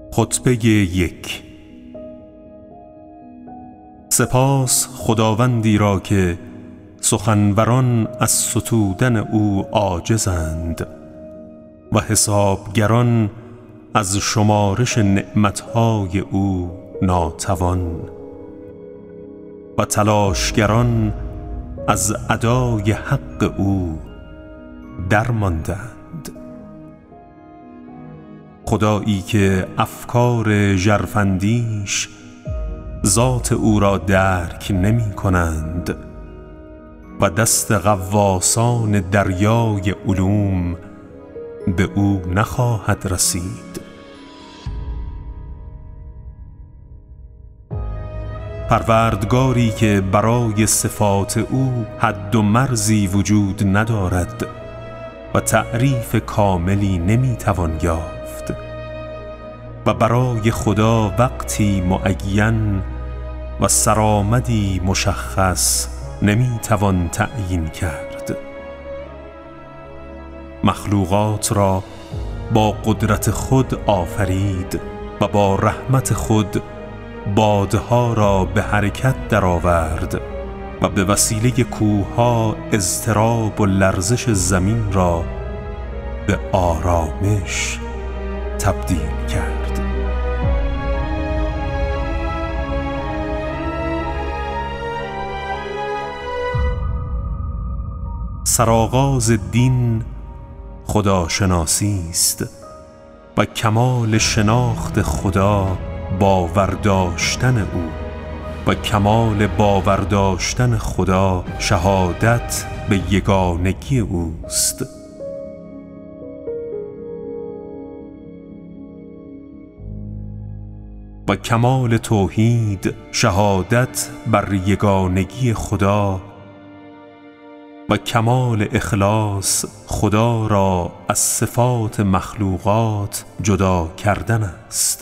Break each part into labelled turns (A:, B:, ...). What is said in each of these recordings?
A: خطبه 1. سپاس خداوندی را که سخنوران از ستودن او عاجزند و حسابگران از شمارش نعمتهای او ناتوان و تلاشگران از ادای حق او درماندند. خدایی که افکار ژرفندیش ذات او را درک نمی کنند و دست غواصان دریای علوم به او نخواهد رسید. پروردگاری که برای صفات او حد و مرزی وجود ندارد و تعریف کاملی نمیتوان یافت و برای خدا وقتی معین و سرآمدی مشخص نمیتوان تعیین کرد. مخلوقات را با قدرت خود آفرید و با رحمت خود بادها را به حرکت درآورد و به وسیله کوهها اضطراب و لرزش زمین را به آرامش تبدیل کرد. سرآغاز دین خداشناسی است و کمال شناخت خدا باورداشتن او و کمال باورداشتن خدا شهادت به یگانگی اوست. و کمال توحید شهادت بر یگانگی خدا و کمال اخلاص خدا را از صفات مخلوقات جدا کردن است.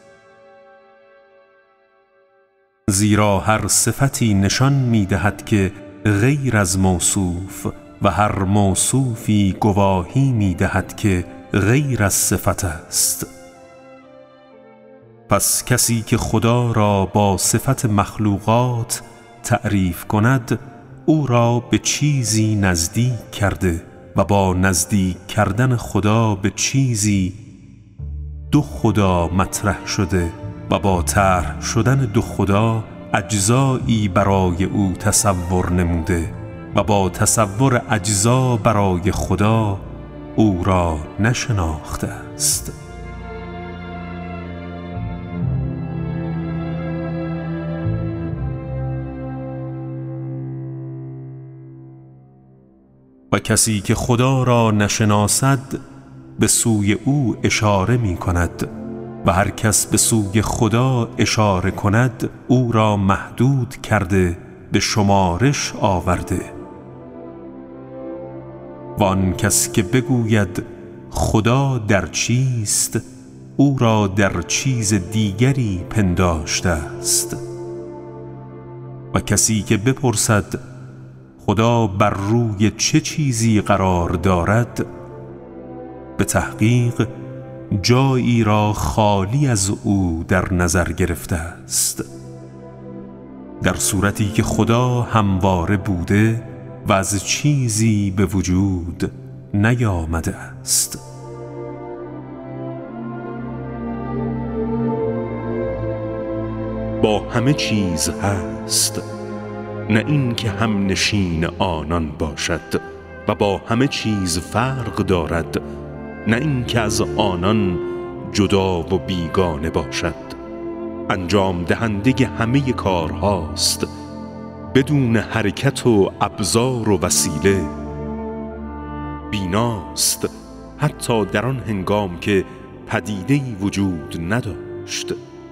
A: زیرا هر صفتی نشان می‌دهد که غیر از موصوف و هر موصوفی گواهی می‌دهد که غیر از صفت است. پس کسی که خدا را با صفت مخلوقات تعریف کند او را به چیزی نزدیک کرده و با نزدیک کردن خدا به چیزی دو خدا مطرح شده و با طرح شدن دو خدا اجزایی برای او تصور نموده و با تصور اجزا برای خدا او را نشناخته است. و کسی که خدا را نشناسد به سوی او اشاره می کند و هر کس به سوی خدا اشاره کند او را محدود کرده به شمارش آورده. و آن کس که بگوید خدا در چیست او را در چیز دیگری پنداشته است. و کسی که بپرسد خدا بر روی چه چیزی قرار دارد به تحقیق جایی را خالی از او در نظر گرفته است، در صورتی که خدا همواره بوده و از چیزی به وجود نیامده است.
B: با همه چیز هست، نه این که هم نشین آنان باشد و با همه چیز فرق دارد، نه این که از آنان جدا و بیگانه باشد. انجام دهنده همه کارهاست بدون حرکت و ابزار و وسیله. بیناست حتی در آن هنگام که پدیده‌ای وجود نداشت.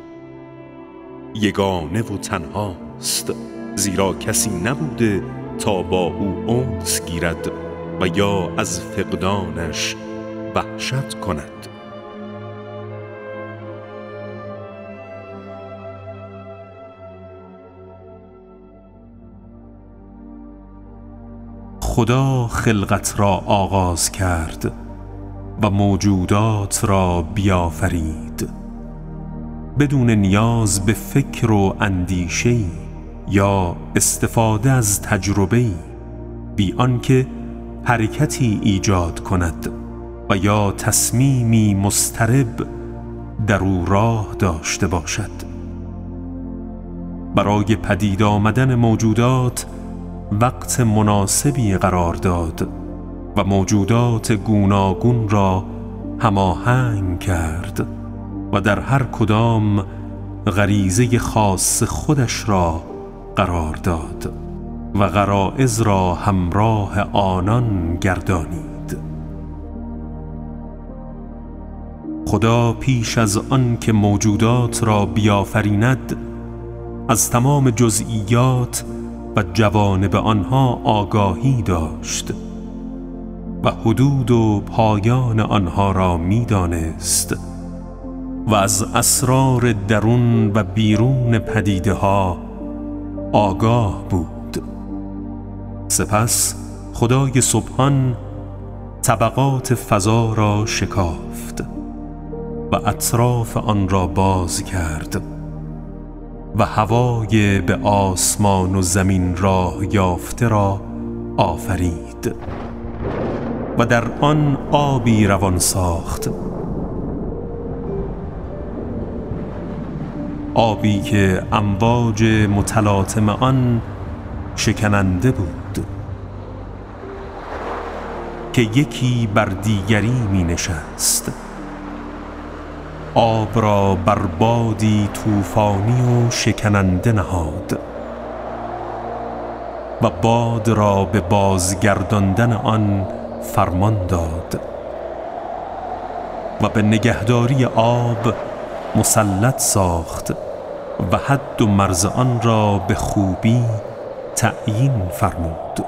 B: یگانه و تنهاست زیرا کسی نبوده تا با او انس گیرد و یا از فقدانش وحشت کند.
A: خدا خلقت را آغاز کرد و موجودات را بیافرید بدون نیاز به فکر و اندیشه‌ای یا استفاده از تجربه‌ای، بی آنکه حرکتی ایجاد کند و یا تصمیمی مضطرب در او راه داشته باشد. برای پدید آمدن موجودات وقت مناسبی قرار داد و موجودات گوناگون را هماهنگ کرد و در هر کدام غریزه خاص خودش را قرار داد و غرایز را همراه آنان گردانید. خدا پیش از آن که موجودات را بیافریند از تمام جزئیات و جوانب آنها آگاهی داشت و حدود و پایان آنها را می‌دانست و از اسرار درون و بیرون پدیده ها آگاه بود. سپس خدای سبحان طبقات فضا را شکافت و اطراف آن را باز کرد و هوای به آسمان و زمین راه یافته را آفرید و در آن آبی روان ساخت، آبی که امواج متلاطم آن شکننده بود که یکی بر دیگری می نشست. آب را بر بادی طوفانی و شکننده نهاد و باد را به بازگرداندن آن فرمان داد و به نگهداری آب مسلط ساخت و حد و مرز آن را به خوبی تعیین فرمود.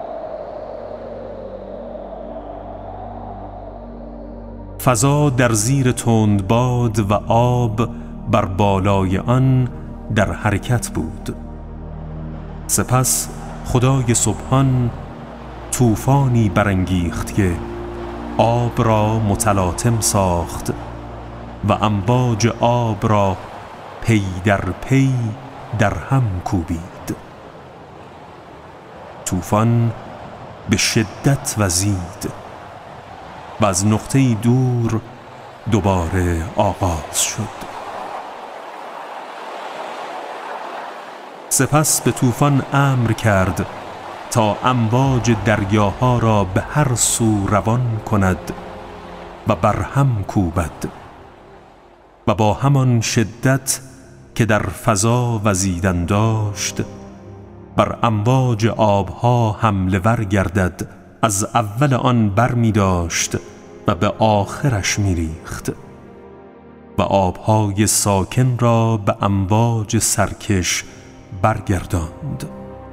A: فضا در زیر تندباد و آب بر بالای آن در حرکت بود. سپس خدای سبحان طوفانی برانگیخت که آب را متلاطم ساخت و امواج آب را پی در پی در هم کوبید. طوفان به شدت وزید و از نقطه دور دوباره آغاز شد. سپس به طوفان امر کرد تا امواج دریاها را به هر سو روان کند و بر هم کوبد و با همان شدت که در فضا وزیدن داشت بر امواج آبها حمله ور گردد. از اول آن بر می داشت و به آخرش می ریخت و آبهای ساکن را به امواج سرکش برگرداند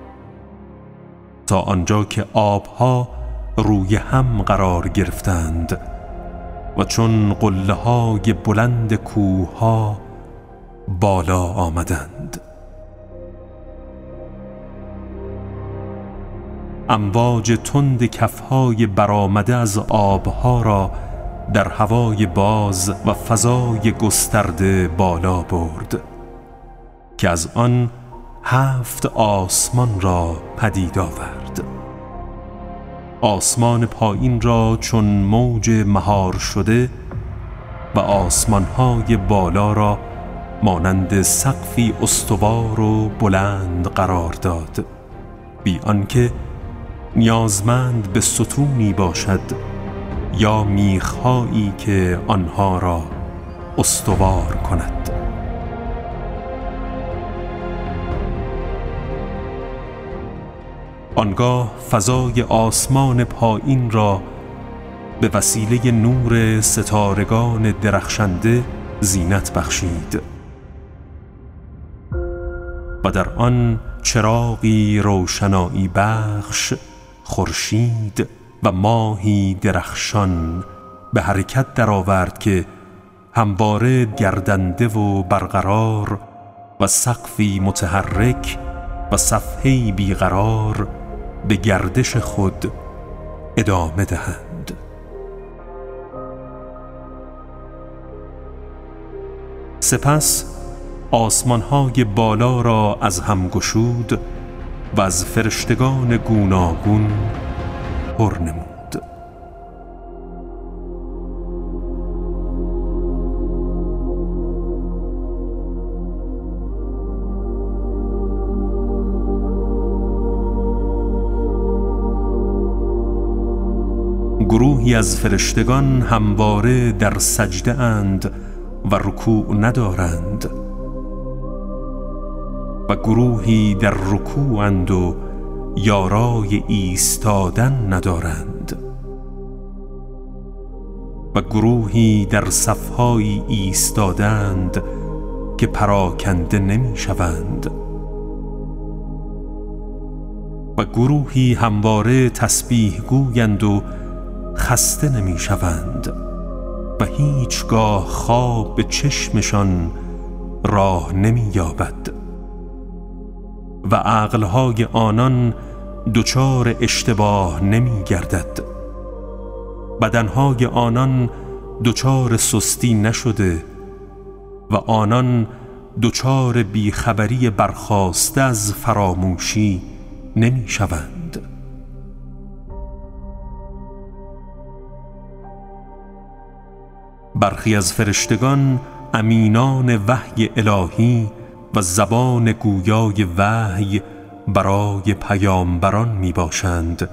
A: تا آنجا که آبها روی هم قرار گرفتند و چون قله های بلند کوه ها بالا آمدند. امواج تند کفهای برآمده از آبها را در هوای باز و فضای گسترده بالا برد که از آن 7 آسمان را پدید آورد. آسمان پایین را چون موج مهار شده و آسمانهای بالا را مانند سقفی استوار و بلند قرار داد، بی آنکه نیازمند به ستونی باشد یا میخهایی که آنها را استوار کند. آنگاه فضای آسمان پایین را به وسیله نور ستارگان درخشنده زینت بخشید و در آن چراغی روشنایی بخش، خورشید و ماهی درخشان به حرکت درآورد که همواره گردنده و برقرار و سقفی متحرک و صفحه‌ای بیقرار به گردش خود ادامه دهند. سپس آسمان‌های بالا را از هم گشود و از فرشتگان گوناگون پر نمود. گروهی از فرشتگان همواره در سجده اند و رکوع ندارند و گروهی در رکوع اند و یارای ایستادن ندارند و گروهی در صفهای ایستادند که پراکنده نمی شوند و گروهی همواره تسبیح گویند و خسته نمی شوند و هیچگاه خواب به چشمشان راه نمی یابد و عقلهای آنان دچار اشتباه نمی گردد. بدنهای آنان دچار سستی نشده و آنان دچار بیخبری برخاسته از فراموشی نمی شوند. برخی از فرشتگان امینان وحی الهی و زبان گویای وحی برای پیامبران می باشند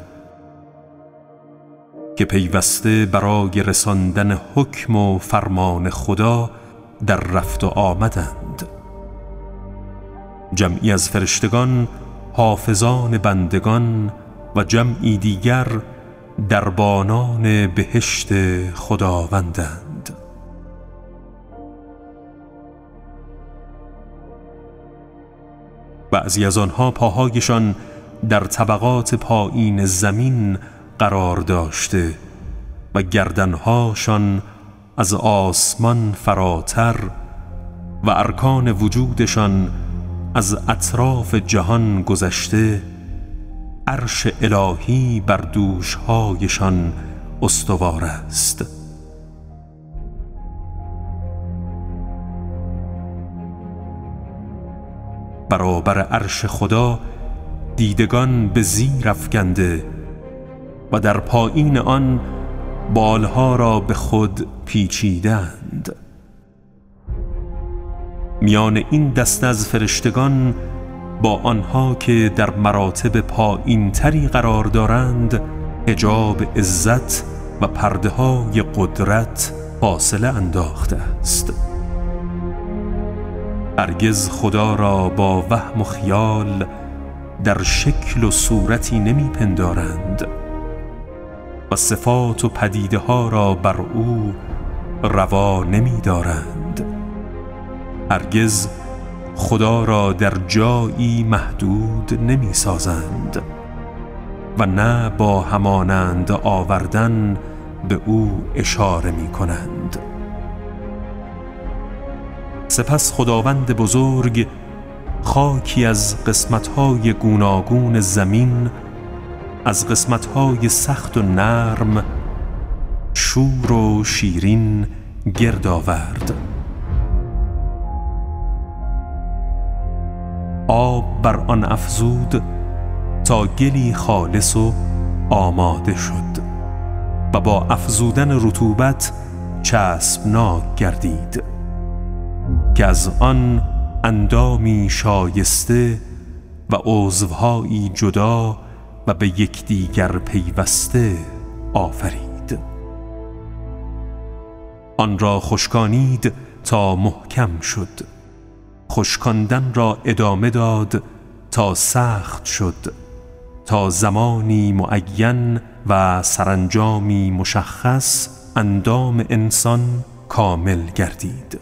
A: که پیوسته برای رساندن حکم و فرمان خدا در رفت و آمدند. جمعی از فرشتگان حافظان بندگان و جمعی دیگر دربانان بهشت خداوندند. بعضی از آنها پاهایشان در طبقات پایین زمین قرار داشته و گردنهاشان از آسمان فراتر و ارکان وجودشان از اطراف جهان گذشته عرش الهی بر دوشهایشان استوار است. برابر عرش خدا دیدگان به زیر افکنده و در پایین آن بالها را به خود پیچیدند. میان این دسته از فرشتگان با آنها که در مراتب پایین تری قرار دارند حجاب عزت و پرده های قدرت فاصله انداخته است. هرگز خدا را با وهم و خیال در شکل و صورتی نمی پندارند و صفات و پدیده ها را بر او روا نمی دارند. هرگز خدا را در جایی محدود نمی سازند و نه با همانند آوردن به او اشاره می کنند. سپس خداوند بزرگ خاکی از قسمت‌های گوناگون زمین، از قسمت‌های سخت و نرم، شور و شیرین گرد آورد. آب بر آن افزود تا گلی خالص و آماده شد و با افزودن رطوبت چسبناک گردید که از آن اندامی شایسته و عضوهایی جدا و به یکدیگر پیوسته آفرید. آن را خشکانید تا محکم شد، خشکاندن را ادامه داد تا سخت شد، تا زمانی معین و سرانجامی مشخص اندام انسان کامل گردید.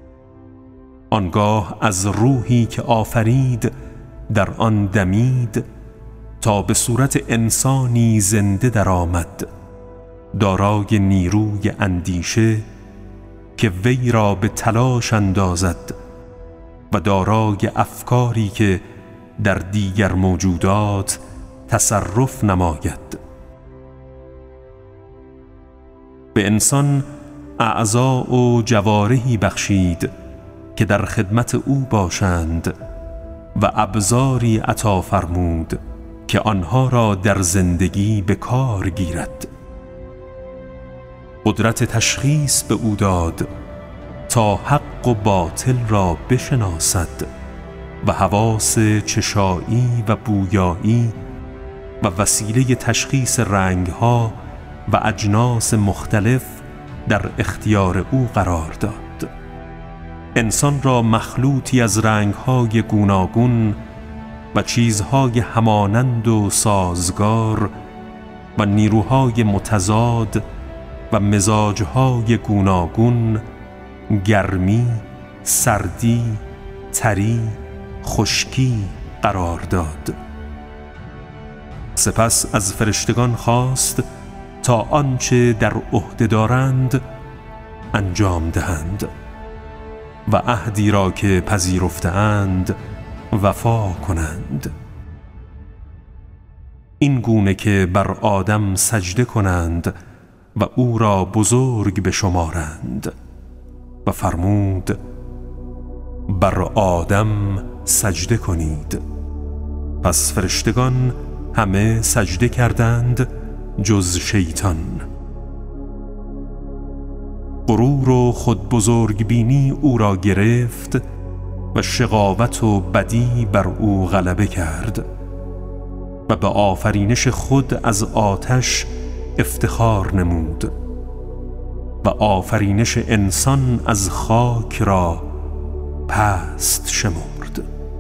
A: آنگاه از روحی که آفرید در آن دمید تا به صورت انسانی زنده درآمد، دارای نیروی اندیشه که وی را به تلاش اندازد و دارای افکاری که در دیگر موجودات تصرف نماید. به انسان اعضا و جوارحی بخشید که در خدمت او باشند و ابزاری عطا فرمود که آنها را در زندگی به کار گیرد. قدرت تشخیص به او داد تا حق و باطل را بشناسد و حواس چشایی و بویایی و وسیله تشخیص رنگها و اجناس مختلف در اختیار او قرار داد. انسان را مخلوطی از رنگهای گوناگون و چیزهای همانند و سازگار و نیروهای متضاد و مزاجهای گوناگون، گرمی، سردی، تری، خشکی قرار داد. سپس از فرشتگان خواست تا آنچه در عهده دارند انجام دهند و عهدی را که پذیرفته‌اند وفا کنند. این گونه که بر آدم سجده کنند و او را بزرگ بشمارند و فرمود بر آدم سجده کنید. پس فرشتگان همه سجده کردند جز شیطان. غرور و خود بزرگ بینی او را گرفت و شقاوت و بدی بر او غلبه کرد و به آفرینش خود از آتش افتخار نمود و آفرینش انسان از خاک را پست شمرد.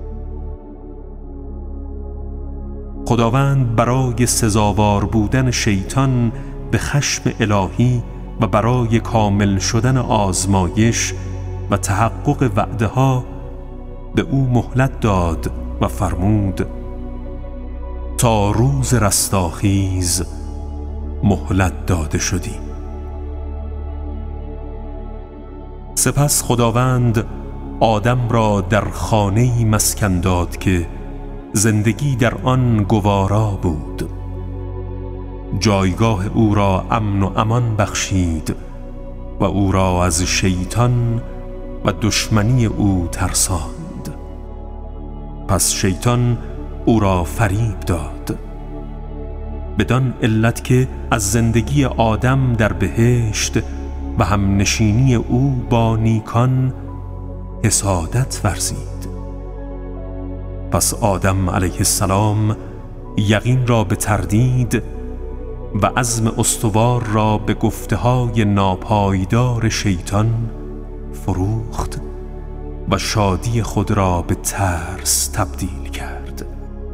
A: خداوند برای سزاوار بودن شیطان به خشم الهی و برای کامل شدن آزمایش و تحقق وعده ها به او مهلت داد و فرمود تا روز رستاخیز مهلت داده شدی. سپس خداوند آدم را در خانه‌ای مسکن داد که زندگی در آن گوارا بود. جایگاه او را امن و امان بخشید و او را از شیطان و دشمنی او ترساند. پس شیطان او را فریب داد بدان علت که از زندگی آدم در بهشت و همنشینی او با نیکان حسادت ورزید. پس آدم علیه السلام یقین را به تردید و عزم استوار را به گفته‌های ناپایدار شیطان فروخت و شادی خود را به ترس تبدیل کرد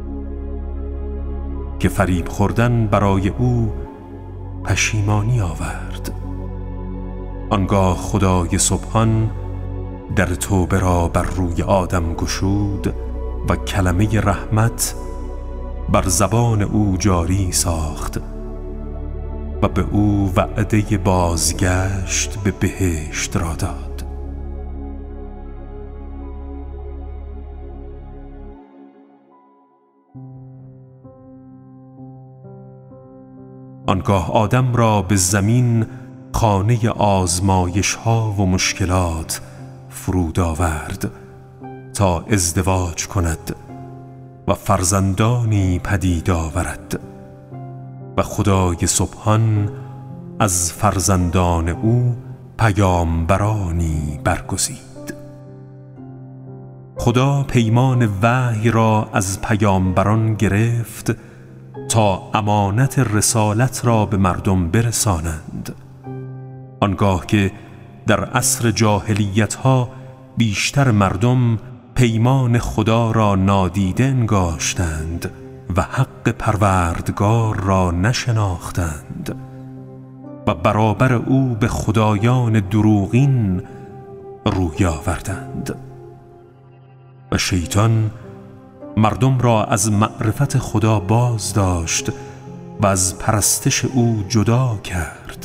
A: که فریب خوردن برای او پشیمانی آورد. آنگاه خدای سبحان در توبه را بر روی آدم گشود و کلمه رحمت بر زبان او جاری ساخت و به او وعده بازگشت به بهشت را داد. آنگاه آدم را به زمین خانه آزمایش ها و مشکلات فرود آورد تا ازدواج کند و فرزندانی پدید آورد و خدای سبحان از فرزندان او پیامبرانی برگزید. خدا پیمان وحی را از پیامبران گرفت تا امانت رسالت را به مردم برسانند. آنگاه که در عصر جاهلیت ها بیشتر مردم پیمان خدا را نادیده انگاشتند و حق پروردگار را نشناختند و برابر او به خدایان دروغین روی آوردند و شیطان مردم را از معرفت خدا باز داشت و از پرستش او جدا کرد.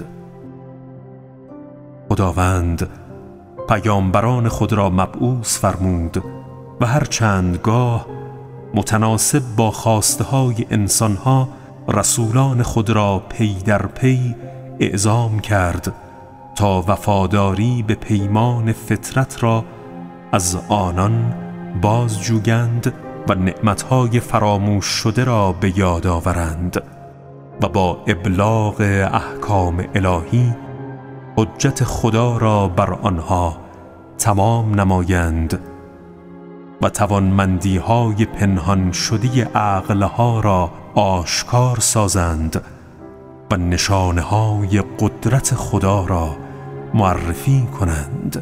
A: خداوند پیامبران خود را مبعوث فرمود و هر چندگاه متناسب با خواسته های انسان ها رسولان خود را پی در پی اعزام کرد تا وفاداری به پیمان فطرت را از آنان باز جویند و نعمتهای فراموش شده را به یاد آورند و با ابلاغ احکام الهی حجت خدا را بر آنها تمام نمایند و توانمندی‌های پنهان شده عقلها را آشکار سازند و نشانه‌های قدرت خدا را معرفی کنند،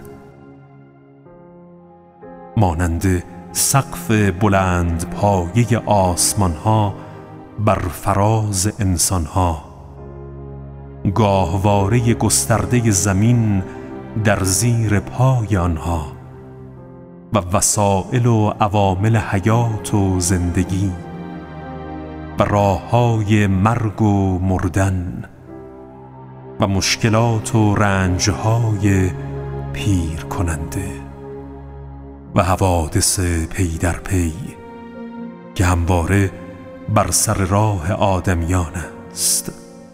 A: مانند سقف بلند پایه آسمان‌ها بر فراز انسان‌ها، گاهواره گسترده زمین در زیر پای آنها و وسائل و عوامل حیات و زندگی و راه‌های مرگ و مردن و مشکلات و رنج‌های پیر کننده و حوادث پی در پی که همواره بر سر راه آدمیان است.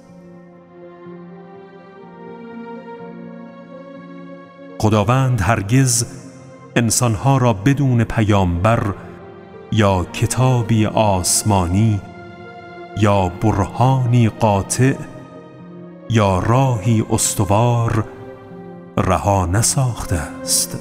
A: خداوند هرگز انسانها را بدون پیامبر یا کتابی آسمانی یا برهانی قاطع یا راهی استوار رها نساخته است.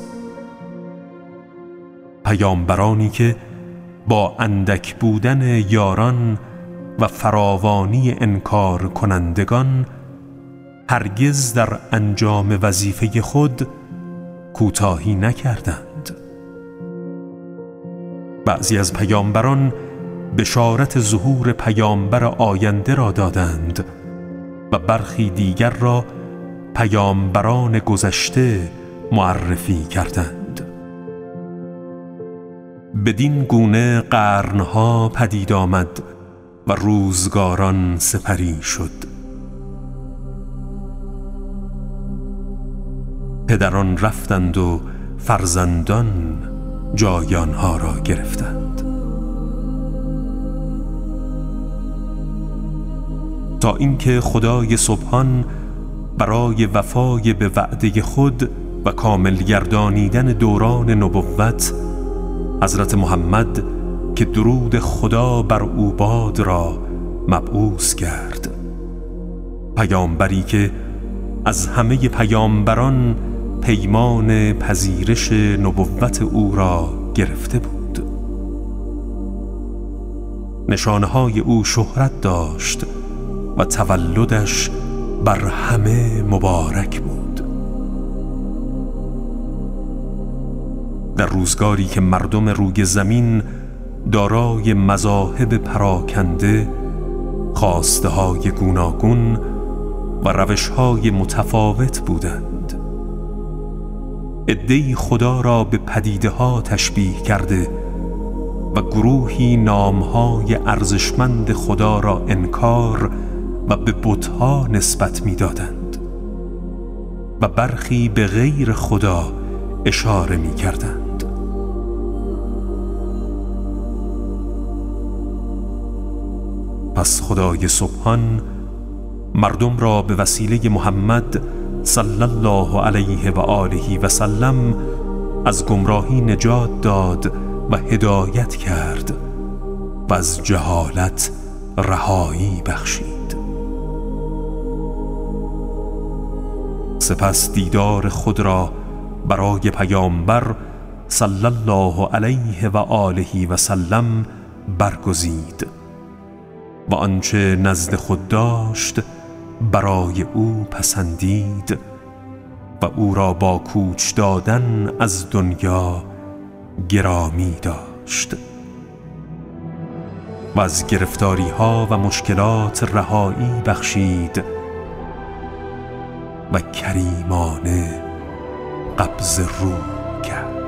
A: پیامبرانی که با اندک بودن یاران و فراوانی انکار کنندگان هرگز در انجام وظیفه خود کوتاهی نکردند. بعضی از پیامبران بشارت ظهور پیامبر آینده را دادند و برخی دیگر را پیامبران گذشته معرفی کردند. بدین گونه قرنها پدید آمد و روزگاران سپری شد. پدران رفتند و فرزندان جای آنها را گرفتند، تا اینکه خدای سبحان برای وفای به وعده خود و کامل گردانیدن دوران نبوت حضرت محمد که درود خدا بر او باد را مبعوث کرد، پیامبری که از همه پیامبران پیمان پذیرش نبوت او را گرفته بود. نشانهای او شهرت داشت و تولدش بر همه مبارک بود. در روزگاری که مردم روی زمین دارای مذاهب پراکنده، خواسته‌های گوناگون و روش‌های متفاوت بودند، عده‌ای خدا را به پدیده‌ها تشبیه کرده و گروهی نام‌های ارزشمند خدا را انکار و به بت‌ها نسبت می‌دادند و برخی به غیر خدا اشاره می‌کردند. پس خدای سبحان مردم را به وسیله محمد صلی الله علیه و آله و سلم از گمراهی نجات داد و هدایت کرد و از جهالت رهایی بخشید. سپس دیدار خود را برای پیامبر صلی الله علیه و آله و سلم برگزید و آنچه نزد خود داشت برای او پسندید و او را با کوچ دادن از دنیا گرامی داشت و از گرفتاری ها و مشکلات رهایی بخشید و کریمانه قبض روح کرد.